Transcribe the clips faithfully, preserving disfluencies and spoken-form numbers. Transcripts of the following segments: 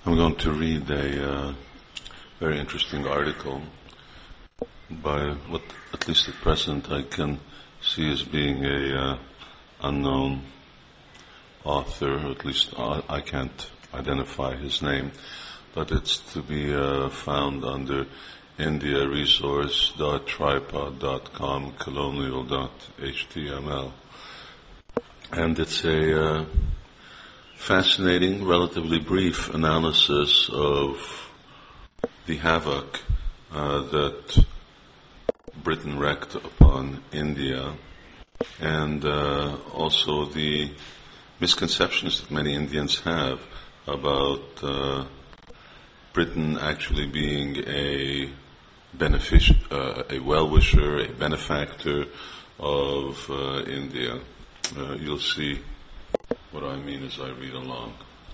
I'm going to read a uh, very interesting article by what, at least at present, I can see as being a uh, unknown author, or at least I, I can't identify his name, but it's to be uh, found under india resource dot tripod dot com colonial dot h t m l. And it's a uh, fascinating, relatively brief analysis of the havoc uh, that Britain wreaked upon India, and uh, also the misconceptions that many Indians have about uh, Britain actually being a benefic- uh, a well-wisher, a benefactor of uh, India. Uh, you'll see what I mean as I read along.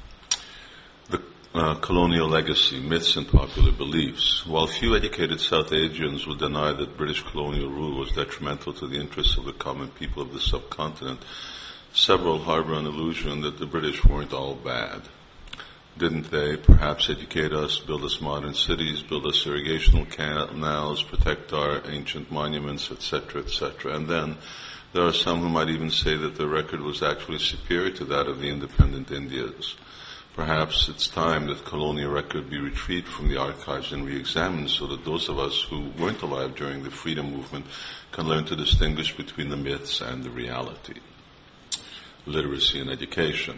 The uh, colonial legacy, myths and popular beliefs. While few educated South Asians would deny that British colonial rule was detrimental to the interests of the common people of the subcontinent, several harbor an illusion that the British weren't all bad. Didn't they perhaps educate us, build us modern cities, build us irrigational canals, protect our ancient monuments, et cetera, et cetera? And then there are some who might even say that the record was actually superior to that of the independent Indias. Perhaps it's time that colonial record be retrieved from the archives and re-examined so that those of us who weren't alive during the freedom movement can learn to distinguish between the myths and the reality. Literacy and education.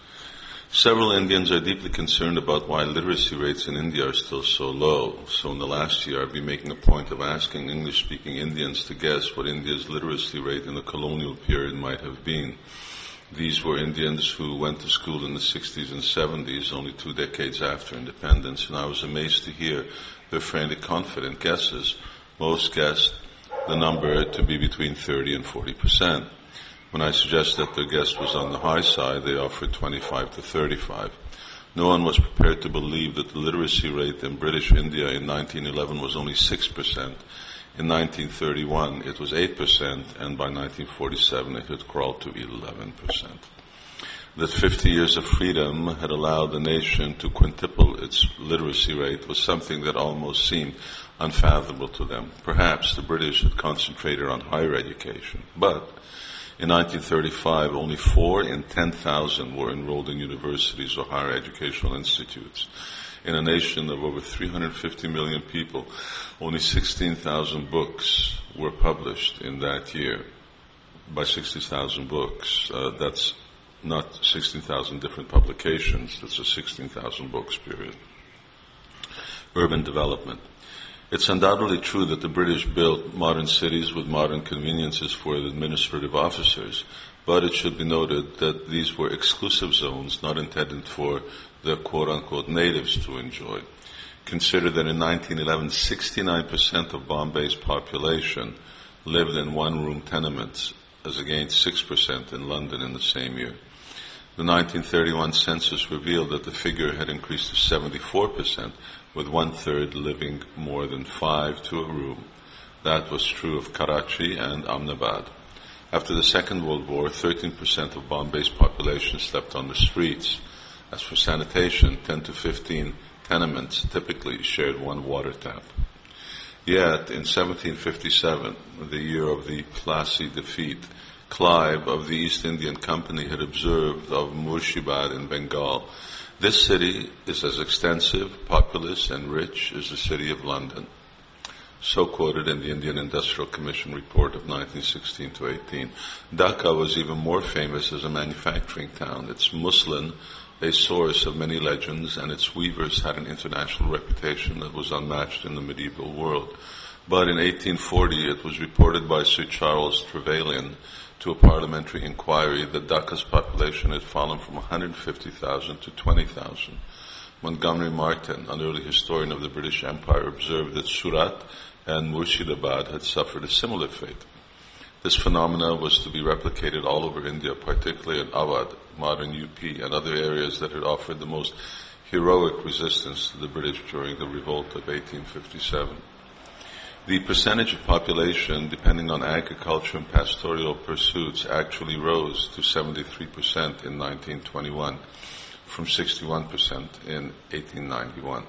Several Indians are deeply concerned about why literacy rates in India are still so low. So in the last year, I've been making a point of asking English-speaking Indians to guess what India's literacy rate in the colonial period might have been. These were Indians who went to school in the sixties and seventies, only two decades after independence, and I was amazed to hear their fairly confident guesses. Most guessed the number to be between thirty and forty percent. When I suggested that their guess was on the high side, they offered twenty-five to thirty-five. No one was prepared to believe that the literacy rate in British India in nineteen eleven was only six percent. In nineteen thirty-one, it was eight percent, and by nineteen forty-seven, it had crawled to eleven percent. That fifty years of freedom had allowed the nation to quintuple its literacy rate was something that almost seemed unfathomable to them. Perhaps the British had concentrated on higher education, but in nineteen thirty-five, only four in ten thousand were enrolled in universities or higher educational institutes. In a nation of over three hundred fifty million people, only sixteen thousand books were published in that year. By sixty thousand books, uh, that's not sixteen thousand different publications, that's a sixteen thousand books period. Urban development. It's undoubtedly true that the British built modern cities with modern conveniences for the administrative officers, but it should be noted that these were exclusive zones not intended for the quote-unquote natives to enjoy. Consider that in nineteen eleven, sixty-nine percent of Bombay's population lived in one-room tenements, as against six percent in London in the same year. The nineteen thirty-one census revealed that the figure had increased to seventy-four percent, with one-third living more than five to a room. That was true of Karachi and Ahmedabad. After the Second World War, thirteen percent of Bombay's population slept on the streets. As for sanitation, ten to fifteen tenements typically shared one water tap. Yet, in seventeen fifty-seven, the year of the Plassey defeat, Clive of the East Indian Company had observed of Murshidabad in Bengal, "This city is as extensive, populous, and rich as the city of London." So quoted in the Indian Industrial Commission report of nineteen sixteen to eighteen. Dhaka was even more famous as a manufacturing town. Its muslin, a source of many legends, and its weavers had an international reputation that was unmatched in the medieval world. But in eighteen forty, it was reported by Sir Charles Trevelyan to a parliamentary inquiry that Dhaka's population had fallen from one hundred fifty thousand to twenty thousand. Montgomery Martin, an early historian of the British Empire, observed that Surat and Murshidabad had suffered a similar fate. This phenomena was to be replicated all over India, particularly in Awadh, modern U P, and other areas that had offered the most heroic resistance to the British during the revolt of eighteen fifty-seven. The percentage of population depending on agriculture and pastoral pursuits actually rose to seventy-three percent in nineteen twenty-one, from sixty-one percent in eighteen ninety-one.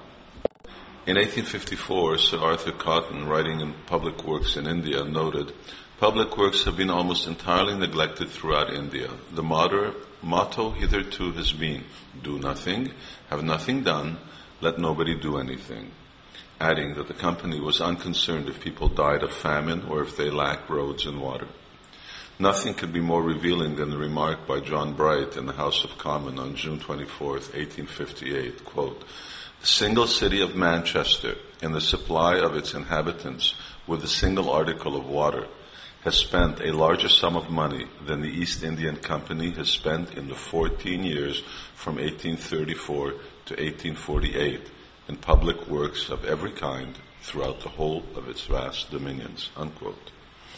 In eighteen fifty-four, Sir Arthur Cotton, writing in Public Works in India, noted, "Public works have been almost entirely neglected throughout India. The motto, motto hitherto has been, do nothing, have nothing done, let nobody do anything," adding that the company was unconcerned if people died of famine or if they lacked roads and water. Nothing could be more revealing than the remark by John Bright in the House of Commons on June twenty-fourth, eighteen fifty-eight, quote, "The single city of Manchester, in the supply of its inhabitants with a single article of water, has spent a larger sum of money than the East Indian Company has spent in the fourteen years from eighteen thirty-four to eighteen forty-eight in public works of every kind throughout the whole of its vast dominions," unquote.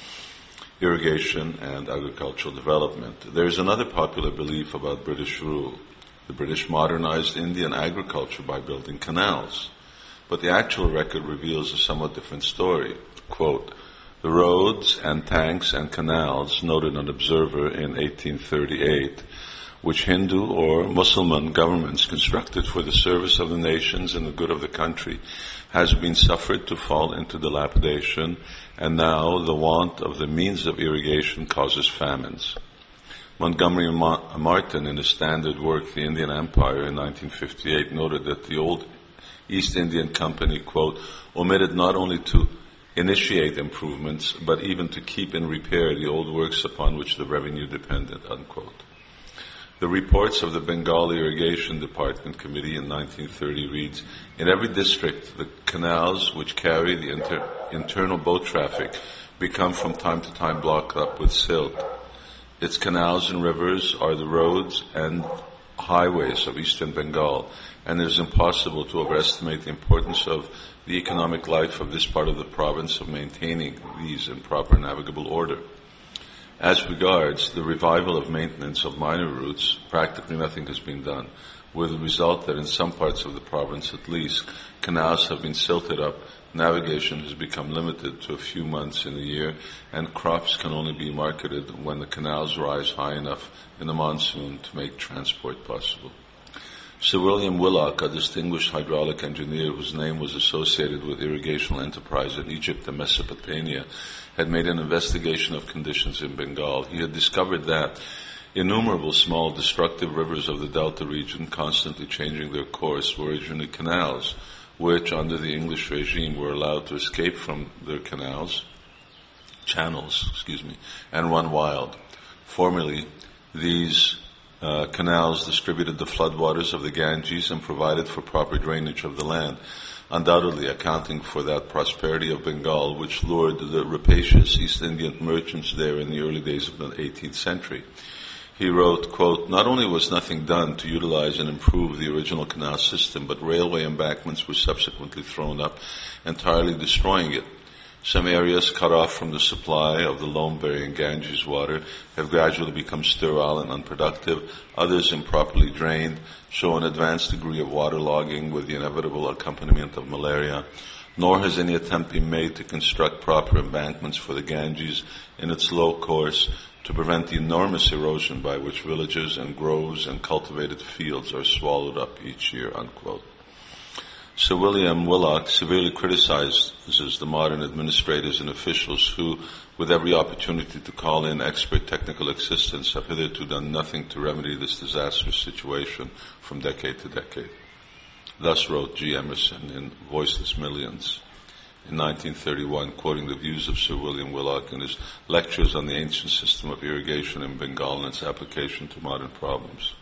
Irrigation and agricultural development. There is another popular belief about British rule. The British modernized Indian agriculture by building canals. But the actual record reveals a somewhat different story. Quote, "The roads and tanks and canals," noted an observer in eighteen thirty-eight, "which Hindu or Mussulman governments constructed for the service of the nations and the good of the country, has been suffered to fall into dilapidation, and now the want of the means of irrigation causes famines." Montgomery Martin, in his standard work, The Indian Empire, in nineteen fifty-eight, noted that the old East Indian Company, quote, "omitted not only to initiate improvements, but even to keep in repair the old works upon which the revenue depended," unquote. The reports of the Bengal Irrigation Department Committee in nineteen thirty reads, "In every district, the canals which carry the inter- internal boat traffic become from time to time blocked up with silt. Its canals and rivers are the roads and highways of eastern Bengal, and it is impossible to overestimate the importance of the economic life of this part of the province of maintaining these in proper navigable order. As regards the revival of maintenance of minor routes, practically nothing has been done, with the result that in some parts of the province at least, canals have been silted up, navigation has become limited to a few months in a year, and crops can only be marketed when the canals rise high enough in the monsoon to make transport possible." Sir William Willock, a distinguished hydraulic engineer whose name was associated with irrigational enterprise in Egypt and Mesopotamia, had made an investigation of conditions in Bengal. He had discovered that innumerable small destructive rivers of the Delta region, constantly changing their course, were originally canals, which under the English regime were allowed to escape from their canals, channels, excuse me, and run wild. Formerly, these uh, canals distributed the floodwaters of the Ganges and provided for proper drainage of the land, undoubtedly accounting for that prosperity of Bengal which lured the rapacious East Indian merchants there in the early days of the eighteenth century. He wrote, quote, "Not only was nothing done to utilize and improve the original canal system, but railway embankments were subsequently thrown up, entirely destroying it. Some areas cut off from the supply of the loam-bearing Ganges water have gradually become sterile and unproductive. Others, improperly drained, show an advanced degree of waterlogging with the inevitable accompaniment of malaria. Nor has any attempt been made to construct proper embankments for the Ganges in its low course to prevent the enormous erosion by which villages and groves and cultivated fields are swallowed up each year," unquote. Sir William Willock severely criticizes the modern administrators and officials who, with every opportunity to call in expert technical assistance, have hitherto done nothing to remedy this disastrous situation from decade to decade. Thus wrote G. Emerson in Voiceless Millions in nineteen thirty-one, quoting the views of Sir William Willock in his lectures on the ancient system of irrigation in Bengal and its application to modern problems.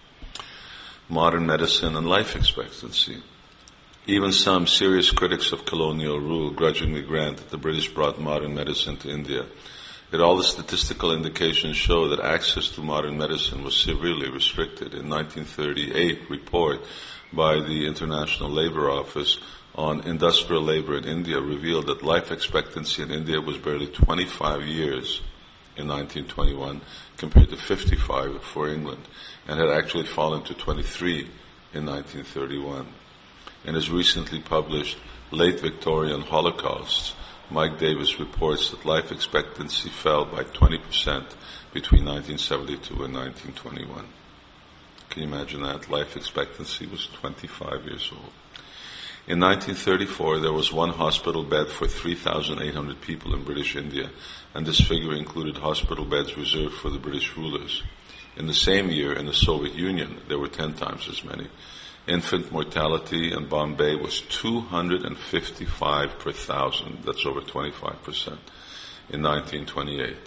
Modern medicine and life expectancy. Even some serious critics of colonial rule grudgingly grant that the British brought modern medicine to India. Yet all the statistical indications show that access to modern medicine was severely restricted. In nineteen thirty-eight report by the International Labour Office on industrial labor in India revealed that life expectancy in India was barely twenty-five years in nineteen twenty-one compared to fifty-five for England, and had actually fallen to twenty-three in nineteen thirty-one. In his recently published Late Victorian Holocausts, Mike Davis reports that life expectancy fell by twenty percent between nineteen seventy-two and nineteen twenty-one. Can you imagine that? Life expectancy was twenty-five years old. In nineteen thirty-four, there was one hospital bed for three thousand eight hundred people in British India, and this figure included hospital beds reserved for the British rulers. In the same year, in the Soviet Union, there were ten times as many. Infant mortality in Bombay was two hundred fifty-five per thousand. That's over twenty-five percent in nineteen twenty-eight.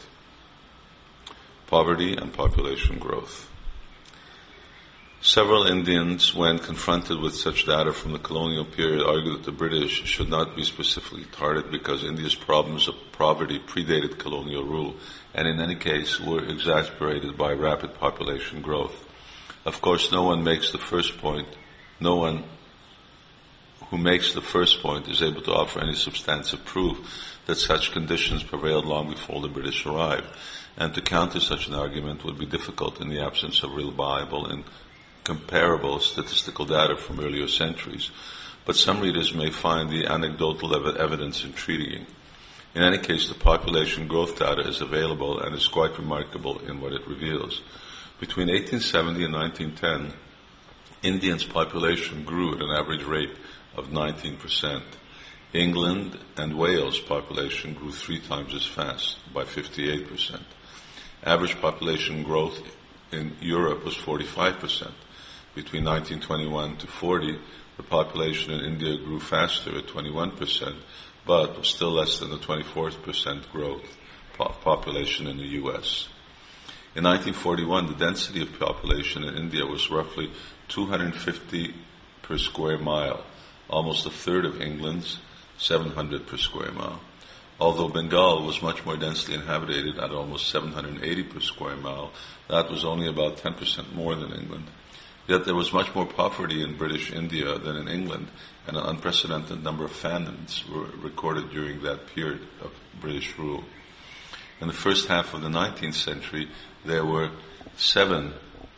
Poverty and population growth. Several Indians, when confronted with such data from the colonial period, argued that the British should not be specifically targeted because India's problems of poverty predated colonial rule and in any case were exacerbated by rapid population growth. Of course, no one makes the first point, no one who makes the first point is able to offer any substantive proof that such conditions prevailed long before the British arrived, and to counter such an argument would be difficult in the absence of reliable and comparable statistical data from earlier centuries, but some readers may find the anecdotal ev- evidence intriguing. In any case, the population growth data is available and is quite remarkable in what it reveals. Between eighteen seventy and nineteen ten, Indians' population grew at an average rate of nineteen percent. England and Wales' population grew three times as fast, by fifty-eight percent. Average population growth in Europe was forty-five percent. Between nineteen twenty-one to forty, the population in India grew faster at twenty-one percent, but was still less than the twenty-four percent growth po- population in the U S. In nineteen forty-one, the density of population in India was roughly two hundred fifty per square mile, almost a third of England's seven hundred per square mile. Although Bengal was much more densely inhabited at almost seven hundred eighty per square mile, that was only about ten percent more than England. Yet there was much more poverty in British India than in England, and an unprecedented number of famines were recorded during that period of British rule. In the first half of the nineteenth century, there were seven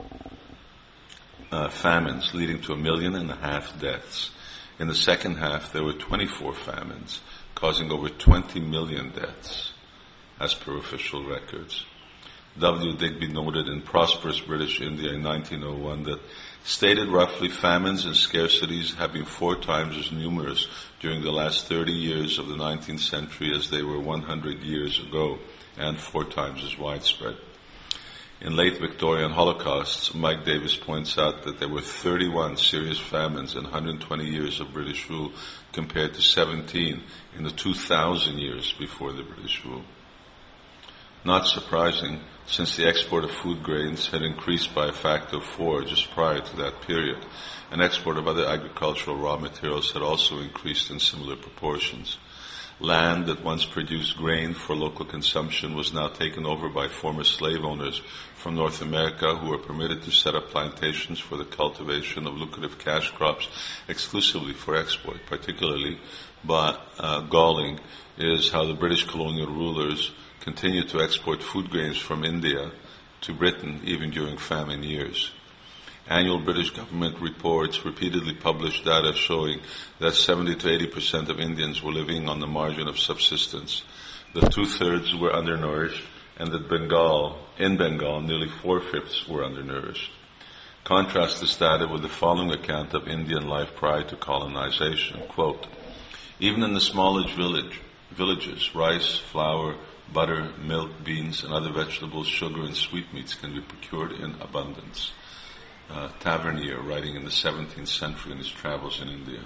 uh, famines, leading to a million and a half deaths. In the second half, there were twenty-four famines, causing over twenty million deaths, as per official records. W. Digby noted in Prosperous British India in nineteen oh one that stated roughly famines and scarcities have been four times as numerous during the last thirty years of the nineteenth century as they were one hundred years ago, and four times as widespread. In late Victorian Holocausts, Mike Davis points out that there were thirty-one serious famines in one hundred twenty years of British rule compared to seventeen in the two thousand years before the British rule. Not surprising, since the export of food grains had increased by a factor of four just prior to that period, and export of other agricultural raw materials had also increased in similar proportions. Land that once produced grain for local consumption was now taken over by former slave owners from North America who were permitted to set up plantations for the cultivation of lucrative cash crops exclusively for export. Particularly but, uh, galling is how the British colonial rulers continued to export food grains from India to Britain even during famine years. Annual British government reports repeatedly published data showing that seventy to eighty percent of Indians were living on the margin of subsistence, that two-thirds were undernourished, and that Bengal, in Bengal, nearly four-fifths were undernourished. Contrast this data with the following account of Indian life prior to colonization. Quote, even in the smallest village, villages, rice, flour, butter, milk, beans, and other vegetables, sugar, and sweetmeats can be procured in abundance. Uh, Tavernier, writing in the seventeenth century in his travels in India.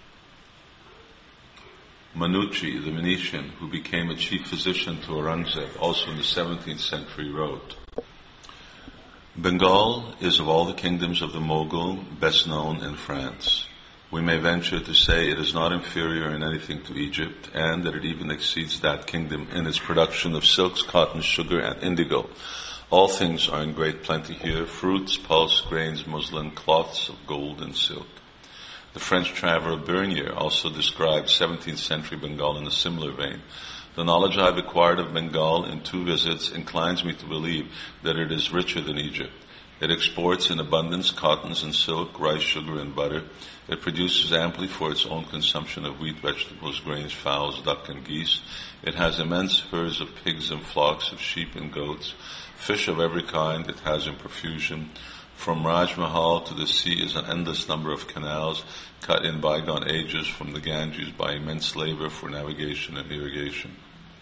Manucci, the Venetian, who became a chief physician to Aurangzeb, also in the seventeenth century, wrote, Bengal is of all the kingdoms of the Mughal best known in France. We may venture to say it is not inferior in anything to Egypt, and that it even exceeds that kingdom in its production of silks, cotton, sugar, and indigo. All things are in great plenty here, fruits, pulse, grains, muslin, cloths of gold and silk. The French traveler Bernier also described seventeenth century Bengal in a similar vein. The knowledge I have acquired of Bengal in two visits inclines me to believe that it is richer than Egypt. It exports in abundance cottons and silk, rice, sugar, and butter. It produces amply for its own consumption of wheat, vegetables, grains, fowls, duck, and geese. It has immense herds of pigs and flocks of sheep and goats. Fish of every kind it has in profusion. From Raj Mahal to the sea is an endless number of canals cut in bygone ages from the Ganges by immense labor for navigation and irrigation.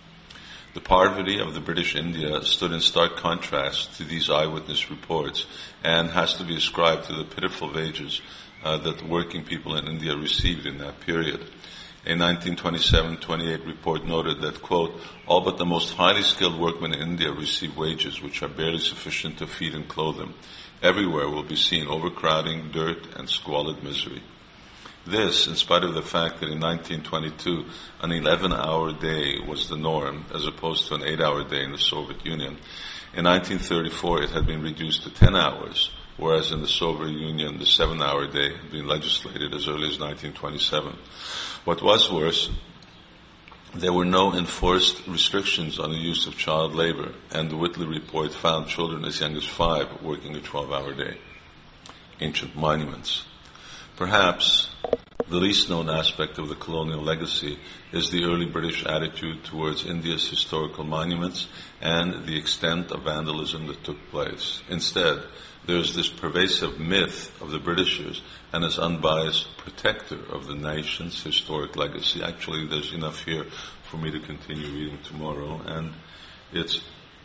The poverty of the British India stood in stark contrast to these eyewitness reports and has to be ascribed to the pitiful wages uh, that working people in India received in that period. A nineteen twenty-seven twenty-eight report noted that, quote, all but the most highly skilled workmen in India receive wages which are barely sufficient to feed and clothe them. Everywhere will be seen overcrowding, dirt, and squalid misery. This, in spite of the fact that in nineteen twenty-two, an eleven-hour day was the norm, as opposed to an eight-hour day in the Soviet Union. In nineteen thirty-four, it had been reduced to ten hours, whereas in the Soviet Union, the seven-hour day had been legislated as early as nineteen twenty-seven. What was worse, there were no enforced restrictions on the use of child labor, and the Whitley report found children as young as five working a twelve-hour day. Ancient monuments. Perhaps the least known aspect of the colonial legacy is the early British attitude towards India's historical monuments and the extent of vandalism that took place. Instead, there is this pervasive myth of the Britishers and as unbiased protector of the nation's historic legacy. Actually, there's enough here for me to continue reading tomorrow, and it's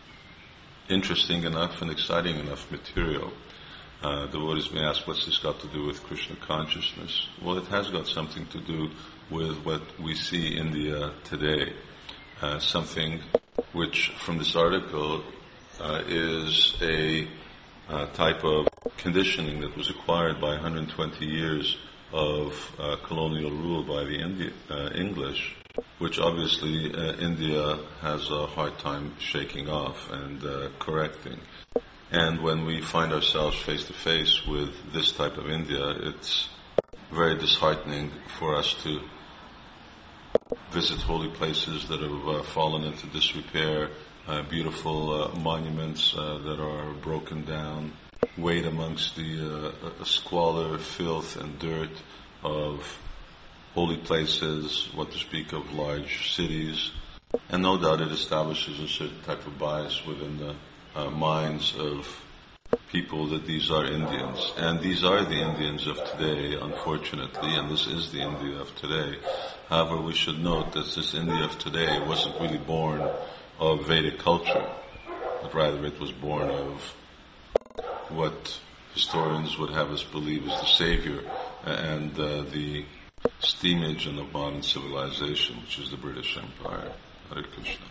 interesting enough and exciting enough material. Uh, devotees may ask, what's this got to do with Krishna consciousness? Well, it has got something to do with what we see in India today. Uh, something which, from this article, uh, is a uh, type of conditioning that was acquired by one hundred twenty years of uh, colonial rule by the Indi- uh, English, which obviously uh, India has a hard time shaking off and uh, correcting. And when we find ourselves face to face with this type of India, it's very disheartening for us to visit holy places that have uh, fallen into disrepair, uh, beautiful uh, monuments uh, that are broken down, wade amongst the uh, squalor, filth, and dirt of holy places, what to speak of large cities. And no doubt it establishes a certain type of bias within the Uh, minds of people that these are Indians. And these are the Indians of today, unfortunately, and this is the India of today. However, we should note that this India of today wasn't really born of Vedic culture, but rather it was born of what historians would have us believe is the savior and uh, the steamage of modern civilization, which is the British Empire. Hare Krishna.